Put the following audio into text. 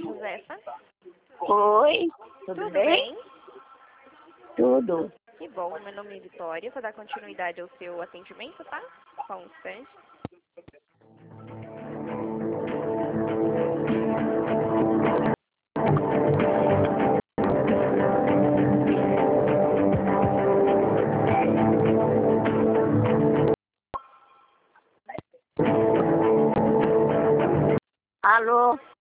Josefa? Oi, tudo Tudo bem? bem? Tudo. Que bom, meu nome é Vitória. Vou dar continuidade ao seu atendimento, tá? Só um instante. Alô?